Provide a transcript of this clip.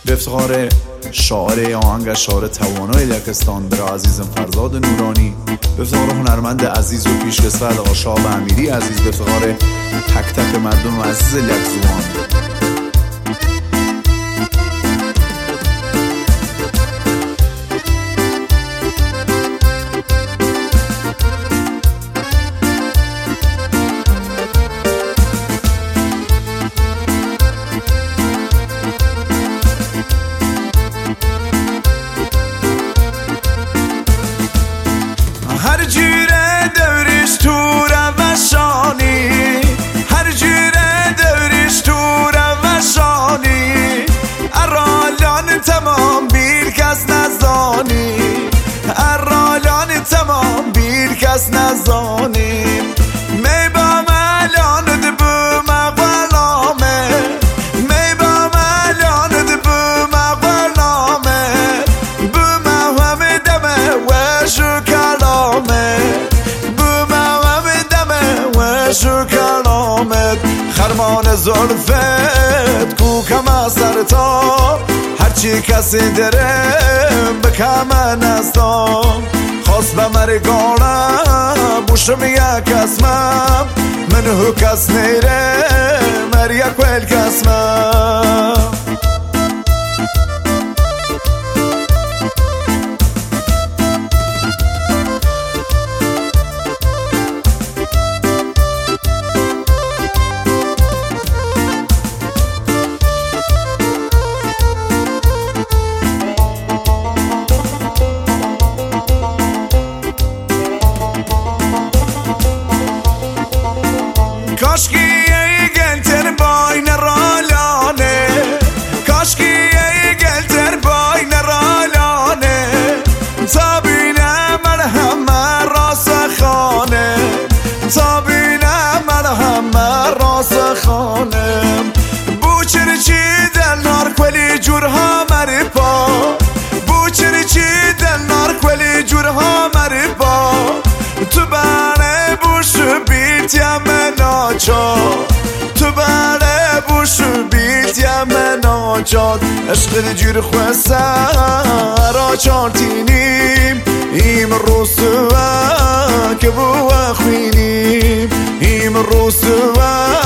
به افتخار شاعر آهنگ شاعر توانای لکستان برای عزیزم فرزاد نورانی، به افتخار هنرمند عزیز و پیشکسوت آقا شاب امیری عزیز، به افتخار تک تک مردم عزیز لکزوان. هر جوره دورش تو روشانی، هر جوره دورش تو روشانی، ارالان تمام بیر کس نزانی، ارالان تمام بیر کس نزانی. می با ملان دبو مقبلامه، می با ملان دبو مقبلامه، بو مهم دمه و شکلامه، بو مهم دمه و شکلامت. خرمان زلفت کوکم از سرتا، هرچی کسی درم بکم نستان. خواست به مرگانم بوشم یک اسمم، من هو کس نیره مر یک ویل کسمم. کاشکی ای گلتر باین رالانه، کاشکی ای گلتر باین رالانه، تا بینم من همه راس خانه، تا بینم من همه راس خانه. بوچر چی دل نار کلی جورها مری پا، بوچر چی دل نار کلی جورها مری پا. تو بره بوش بیتیم تو بره بوش بیتیم ناجاد. عشق جور خواسته را چارتینیم، ایم روسوه که بو خوینیم، ایم روسوه